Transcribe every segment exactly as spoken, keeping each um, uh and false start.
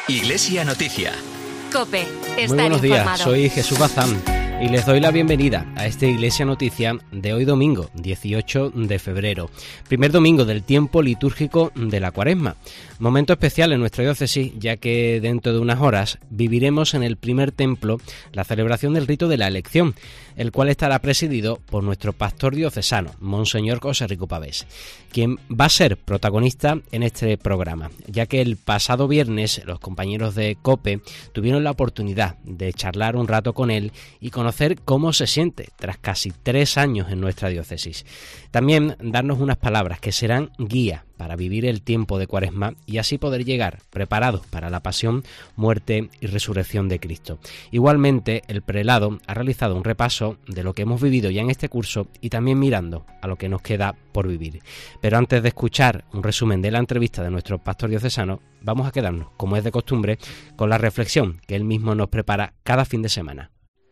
Iglesia Noticia. COPE, estar Muy buenos informado. días, soy Jesús Bazán y les doy la bienvenida a esta Iglesia Noticia de hoy domingo, dieciocho de febrero, primer domingo del tiempo litúrgico de la Cuaresma. Momento especial en nuestra diócesis, ya que dentro de unas horas viviremos en el primer templo la celebración del rito de la elección, el cual estará presidido por nuestro pastor diocesano, Monseñor José Rico Pavés, quien va a ser protagonista en este programa, ya que el pasado viernes los compañeros de COPE tuvieron la oportunidad de charlar un rato con él y conocer cómo se siente tras casi tres años en nuestra diócesis. También darnos unas palabras que serán guía para vivir el tiempo de Cuaresma y así poder llegar preparados para la pasión, muerte y resurrección de Cristo. Igualmente, el prelado ha realizado un repaso de lo que hemos vivido ya en este curso y también mirando a lo que nos queda por vivir. Pero antes de escuchar un resumen de la entrevista de nuestro pastor diocesano, vamos a quedarnos, como es de costumbre, con la reflexión que él mismo nos prepara cada fin de semana.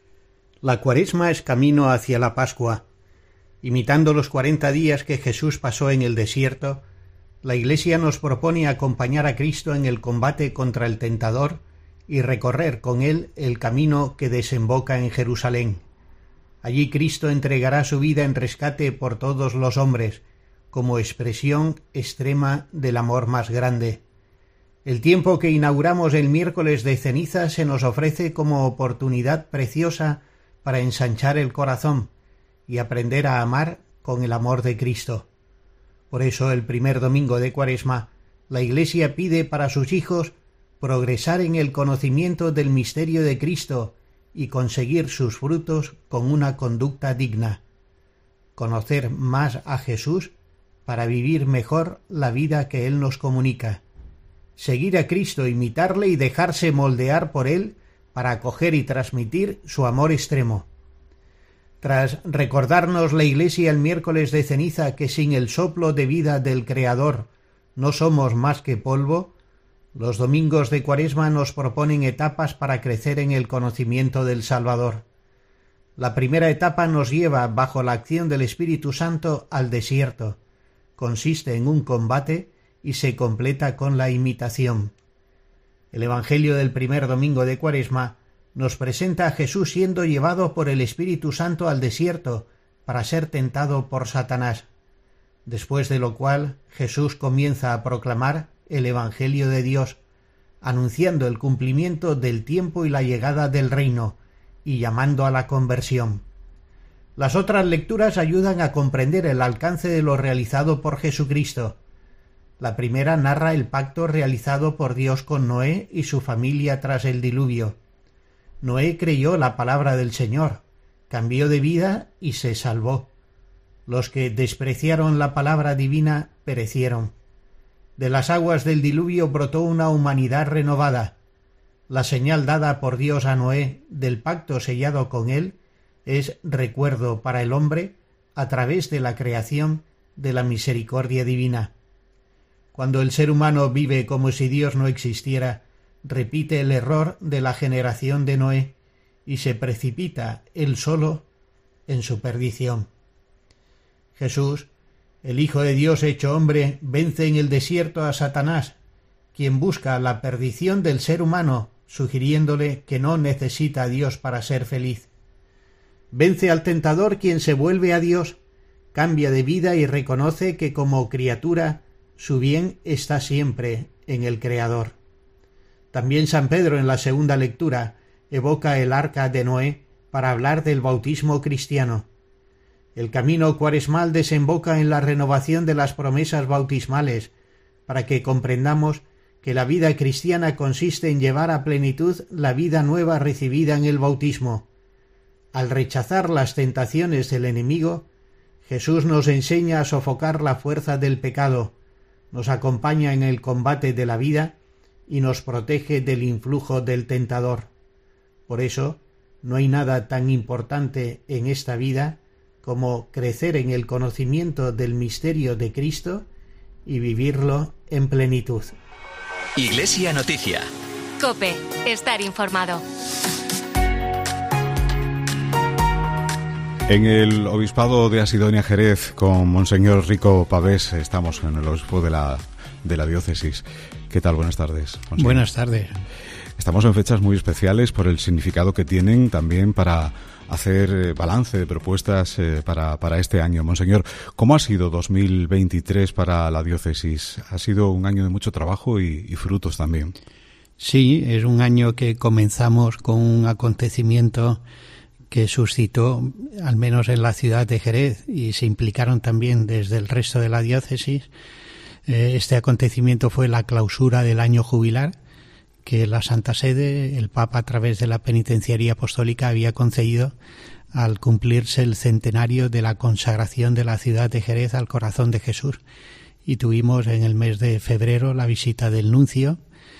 La Cuaresma es camino hacia la Pascua. Imitando los cuarenta días que Jesús pasó en el desierto, la Iglesia nos propone acompañar a Cristo en el combate contra el tentador y recorrer con él el camino que desemboca en Jerusalén. Allí Cristo entregará su vida en rescate por todos los hombres, como expresión extrema del amor más grande. El tiempo que inauguramos el miércoles de ceniza se nos ofrece como oportunidad preciosa para ensanchar el corazón y aprender a amar con el amor de Cristo. Por eso el primer domingo de Cuaresma, la Iglesia pide para sus hijos progresar en el conocimiento del misterio de Cristo y conseguir sus frutos con una conducta digna. Conocer más a Jesús para vivir mejor la vida que Él nos comunica. Seguir a Cristo, imitarle y dejarse moldear por Él para acoger y transmitir su amor extremo. Tras recordarnos la Iglesia el miércoles de ceniza que sin el soplo de vida del Creador no somos más que polvo, los domingos de Cuaresma nos proponen etapas para crecer en el conocimiento del Salvador. La primera etapa nos lleva, bajo la acción del Espíritu Santo, al desierto. Consiste en un combate y se completa con la imitación. El Evangelio del primer domingo de Cuaresma nos presenta a Jesús siendo llevado por el Espíritu Santo al desierto para ser tentado por Satanás, después de lo cual Jesús comienza a proclamar el Evangelio de Dios, anunciando el cumplimiento del tiempo y la llegada del reino, y llamando a la conversión. Las otras lecturas ayudan a comprender el alcance de lo realizado por Jesucristo. La primera narra el pacto realizado por Dios con Noé y su familia tras el diluvio. Noé creyó la palabra del Señor, cambió de vida y se salvó. Los que despreciaron la palabra divina perecieron. De las aguas del diluvio brotó una humanidad renovada. La señal dada por Dios a Noé del pacto sellado con él es recuerdo para el hombre a través de la creación de la misericordia divina. Cuando el ser humano vive como si Dios no existiera, repite el error de la generación de Noé y se precipita él solo en su perdición. Jesús, el Hijo de Dios hecho hombre, vence en el desierto a Satanás, quien busca la perdición del ser humano, sugiriéndole que no necesita a Dios para ser feliz. Vence al tentador, quien se vuelve a Dios, cambia de vida y reconoce que como criatura su bien está siempre en el Creador. También San Pedro en la segunda lectura evoca el arca de Noé para hablar del bautismo cristiano. El camino cuaresmal desemboca en la renovación de las promesas bautismales para que comprendamos que la vida cristiana consiste en llevar a plenitud la vida nueva recibida en el bautismo. Al rechazar las tentaciones del enemigo, Jesús nos enseña a sofocar la fuerza del pecado, nos acompaña en el combate de la vida y nos protege del influjo del tentador. Por eso, no hay nada tan importante en esta vida como crecer en el conocimiento del misterio de Cristo y vivirlo en plenitud. Iglesia Noticia. COPE, estar informado. En el Obispado de Asidonia Jerez, con Monseñor Rico Pavés, estamos en el Obispo de la de la diócesis. ¿Qué tal? Buenas tardes, Monseñor. Buenas tardes. Estamos en fechas muy especiales por el significado que tienen también para hacer balance de propuestas eh, para, para este año. Monseñor, ¿cómo ha sido dos mil veintitrés para la diócesis? Ha sido un año de mucho trabajo y, y frutos también. Sí, es un año que comenzamos con un acontecimiento que suscitó, al menos en la ciudad de Jerez, y se implicaron también desde el resto de la diócesis. Este acontecimiento fue la clausura del año jubilar, que la Santa Sede, el Papa, a través de la Penitenciaría Apostólica, había concedido al cumplirse el centenario de la consagración de la ciudad de Jerez al corazón de Jesús. Y tuvimos en el mes de febrero la visita del nuncio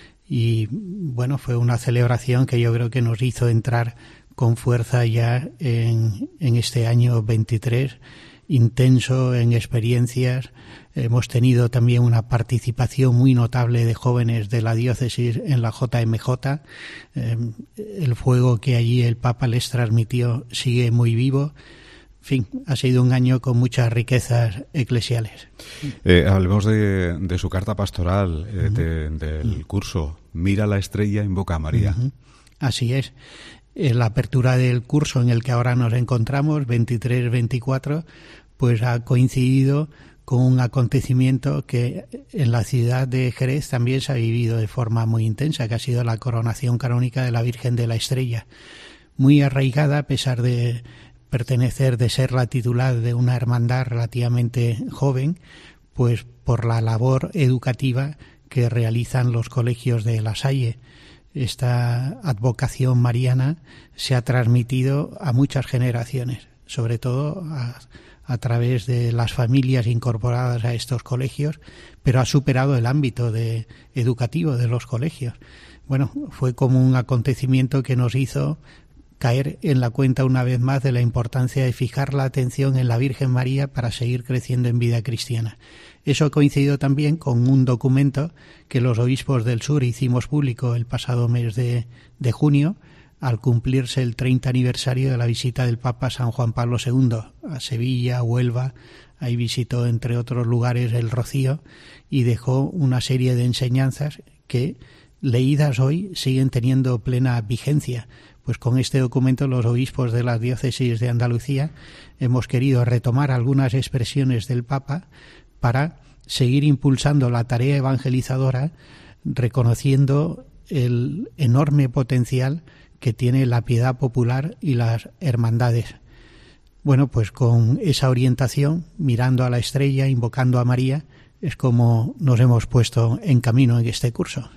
y, bueno, fue una celebración que yo creo que nos hizo entrar con fuerza ya en, en este año veintitrés, intenso en experiencias. Hemos tenido también una participación muy notable de jóvenes de la diócesis en la J M J. Eh, el fuego que allí el Papa les transmitió sigue muy vivo. En fin, ha sido un año con muchas riquezas eclesiales. Eh, hablemos de, de su carta pastoral, eh, uh-huh. de, del uh-huh. curso Mira la estrella, invoca a María. Uh-huh. Así es. En la apertura del curso en el que ahora nos encontramos, veintitrés veinticuatro, pues ha coincidido con un acontecimiento que en la ciudad de Jerez también se ha vivido de forma muy intensa, que ha sido la coronación canónica de la Virgen de la Estrella. Muy arraigada, a pesar de pertenecer, de ser la titular de una hermandad relativamente joven, pues por la labor educativa que realizan los colegios de La Salle. Esta advocación mariana se ha transmitido a muchas generaciones, sobre todo a, a través de las familias incorporadas a estos colegios, pero ha superado el ámbito de, educativo de los colegios. Bueno, fue como un acontecimiento que nos hizo caer en la cuenta una vez más de la importancia de fijar la atención en la Virgen María para seguir creciendo en vida cristiana. Eso coincidió también con un documento que los obispos del sur hicimos público el pasado mes de, de junio, al cumplirse el treinta aniversario de la visita del Papa San Juan Pablo segundo a Sevilla, Huelva. Ahí visitó, entre otros lugares, el Rocío y dejó una serie de enseñanzas que, leídas hoy, siguen teniendo plena vigencia. Pues con este documento los obispos de las diócesis de Andalucía hemos querido retomar algunas expresiones del Papa para seguir impulsando la tarea evangelizadora, reconociendo el enorme potencial que tiene la piedad popular y las hermandades. Bueno, pues con esa orientación, mirando a la estrella, invocando a María, es como nos hemos puesto en camino en este curso.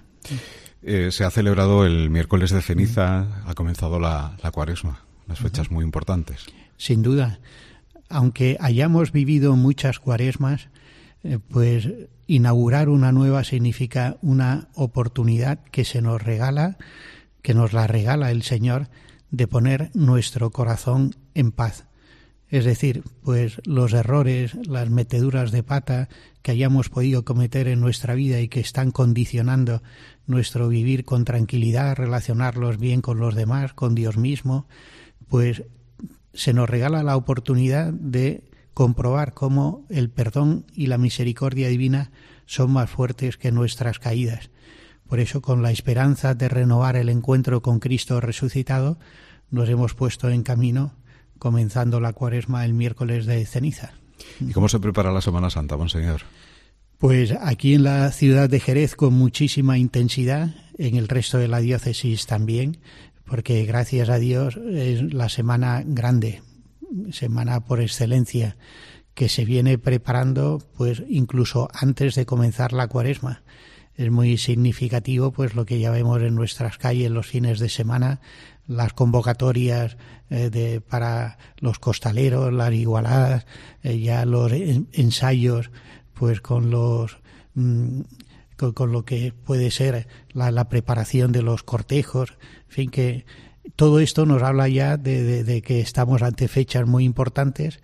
Eh, se ha celebrado el miércoles de ceniza, ha comenzado la, la cuaresma, unas fechas muy importantes. Sin duda, aunque hayamos vivido muchas cuaresmas, eh, pues inaugurar una nueva significa una oportunidad que se nos regala, que nos la regala el Señor, de poner nuestro corazón en paz. Es decir, pues los errores, las meteduras de pata que hayamos podido cometer en nuestra vida y que están condicionando nuestro vivir con tranquilidad, relacionarlos bien con los demás, con Dios mismo, pues se nos regala la oportunidad de comprobar cómo el perdón y la misericordia divina son más fuertes que nuestras caídas. Por eso, con la esperanza de renovar el encuentro con Cristo resucitado, nos hemos puesto en camino, comenzando la cuaresma el miércoles de ceniza. ¿Y cómo se prepara la Semana Santa, Monseñor? Pues aquí en la ciudad de Jerez con muchísima intensidad, en el resto de la diócesis también, porque gracias a Dios es la semana grande, semana por excelencia, que se viene preparando pues incluso antes de comenzar la cuaresma. Es muy significativo pues lo que ya vemos en nuestras calles los fines de semana, las convocatorias eh, de, para los costaleros, las igualadas, eh, ya los en, ensayos pues con los mmm, con, con lo que puede ser la, la preparación de los cortejos, en fin, que todo esto nos habla ya de, de, de que estamos ante fechas muy importantes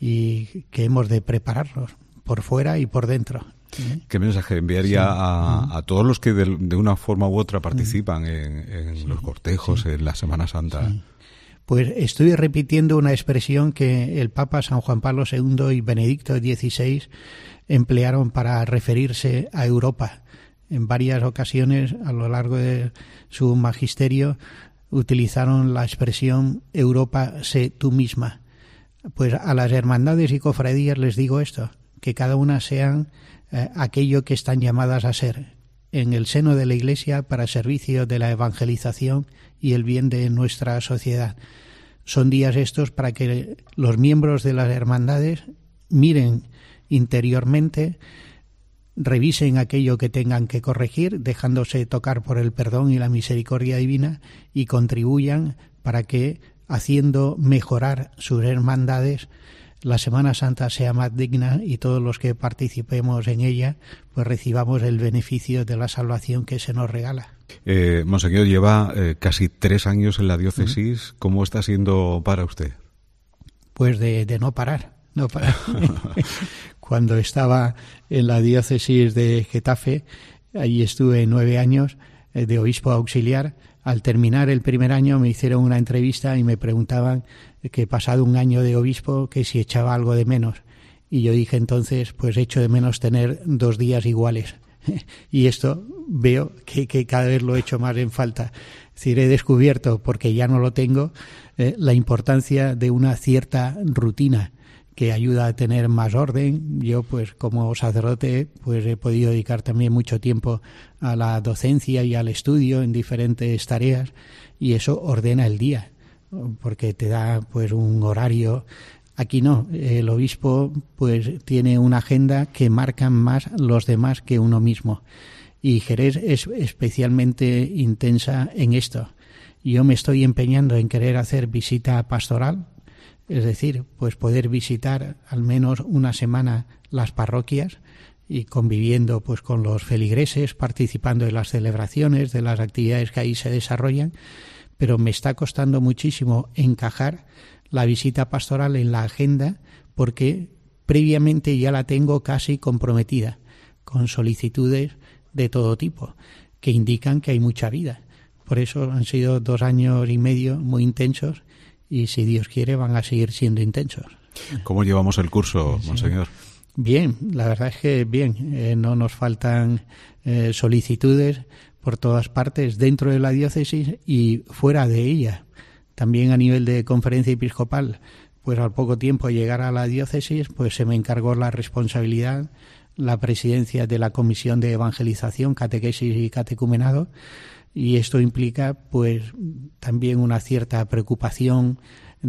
y que hemos de prepararnos por fuera y por dentro. ¿Qué mensaje enviaría sí. a, a todos los que de, de una forma u otra participan en, en sí, los cortejos, sí. en la Semana Santa? Sí. Pues estoy repitiendo una expresión que el Papa San Juan Pablo segundo y Benedicto dieciséis emplearon para referirse a Europa. En varias ocasiones a lo largo de su magisterio utilizaron la expresión Europa, sé tú misma. Pues a las hermandades y cofradías les digo esto, que cada una sean eh, aquello que están llamadas a ser en el seno de la Iglesia para servicio de la evangelización y el bien de nuestra sociedad. Son días estos para que los miembros de las hermandades miren interiormente, revisen aquello que tengan que corregir, dejándose tocar por el perdón y la misericordia divina, y contribuyan para que, haciendo mejorar sus hermandades, la Semana Santa sea más digna y todos los que participemos en ella pues recibamos el beneficio de la salvación que se nos regala. Eh, Monseñor, lleva eh, casi tres años en la diócesis. ¿Mm? ¿Cómo está siendo para usted? Pues de, de no parar, no parar. Cuando estaba en la diócesis de Getafe, allí estuve nueve años eh, de obispo auxiliar. Al terminar el primer año me hicieron una entrevista y me preguntaban que pasado un año de obispo que si echaba algo de menos. Y yo dije entonces, pues echo de menos tener dos días iguales. Y esto veo que, que cada vez lo echo más en falta. Es decir, he descubierto, porque ya no lo tengo, eh, la importancia de una cierta rutina que ayuda a tener más orden. Yo, pues como sacerdote, pues he podido dedicar también mucho tiempo a la docencia y al estudio en diferentes tareas, y eso ordena el día, porque te da pues un horario. Aquí no, el obispo pues tiene una agenda que marcan más los demás que uno mismo, y Jerez es especialmente intensa en esto. Yo me estoy empeñando en querer hacer visita pastoral, es decir, pues poder visitar al menos una semana las parroquias y conviviendo pues con los feligreses, participando de las celebraciones, de las actividades que ahí se desarrollan, pero me está costando muchísimo encajar la visita pastoral en la agenda porque previamente ya la tengo casi comprometida con solicitudes de todo tipo que indican que hay mucha vida. Por eso han sido dos años y medio muy intensos y si Dios quiere van a seguir siendo intensos. ¿Cómo llevamos el curso, Monseñor? Bien, la verdad es que bien, eh, no nos faltan eh, solicitudes por todas partes dentro de la diócesis y fuera de ella. También a nivel de conferencia episcopal, pues al poco tiempo de llegar a la diócesis, pues se me encargó la responsabilidad, la presidencia de la Comisión de Evangelización, Catequesis y Catecumenado, y esto implica pues también una cierta preocupación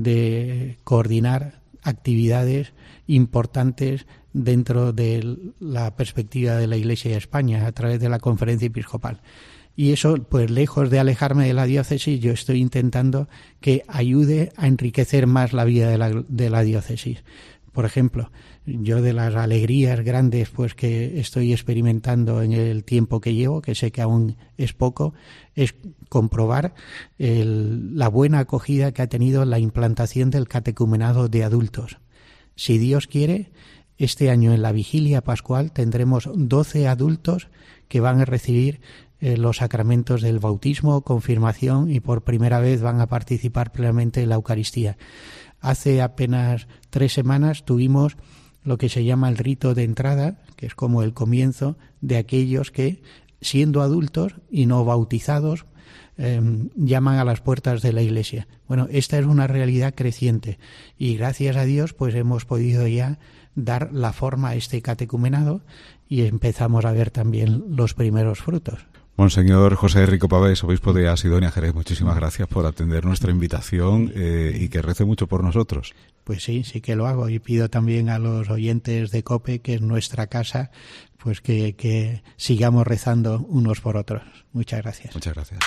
de coordinar actividades importantes dentro de la perspectiva de la Iglesia de España a través de la Conferencia Episcopal. Y eso, pues lejos de alejarme de la diócesis, yo estoy intentando que ayude a enriquecer más la vida de la, de la diócesis. Por ejemplo, yo de las alegrías grandes pues que estoy experimentando en el tiempo que llevo, que sé que aún es poco, es comprobar el, la buena acogida que ha tenido la implantación del catecumenado de adultos. Si Dios quiere, este año en la vigilia pascual tendremos doce adultos que van a recibir eh, los sacramentos del bautismo, confirmación y por primera vez van a participar plenamente en la Eucaristía. Hace apenas tres semanas tuvimos lo que se llama el rito de entrada, que es como el comienzo de aquellos que, siendo adultos y no bautizados, eh, llaman a las puertas de la Iglesia. Bueno, esta es una realidad creciente y gracias a Dios pues hemos podido ya dar la forma a este catecumenado y empezamos a ver también los primeros frutos. Monseñor José Rico Pavés, obispo de Asidonia, Jerez, muchísimas gracias por atender nuestra invitación eh, y que rece mucho por nosotros. Pues sí, sí que lo hago y pido también a los oyentes de COPE, que es nuestra casa, pues que, que sigamos rezando unos por otros. Muchas gracias. Muchas gracias.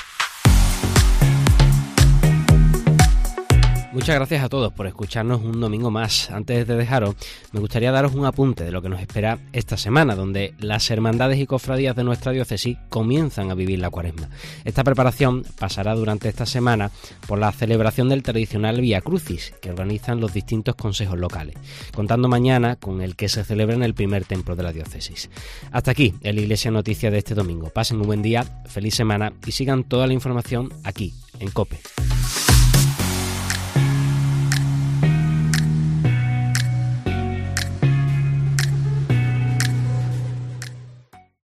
Muchas gracias a todos por escucharnos un domingo más. Antes de dejaros, me gustaría daros un apunte de lo que nos espera esta semana, donde las hermandades y cofradías de nuestra diócesis comienzan a vivir la Cuaresma. Esta preparación pasará durante esta semana por la celebración del tradicional Vía Crucis, que organizan los distintos consejos locales, contando mañana con el que se celebra en el primer templo de la diócesis. Hasta aquí el Iglesia Noticia de este domingo. Pasen un buen día, feliz semana y sigan toda la información aquí, en COPE.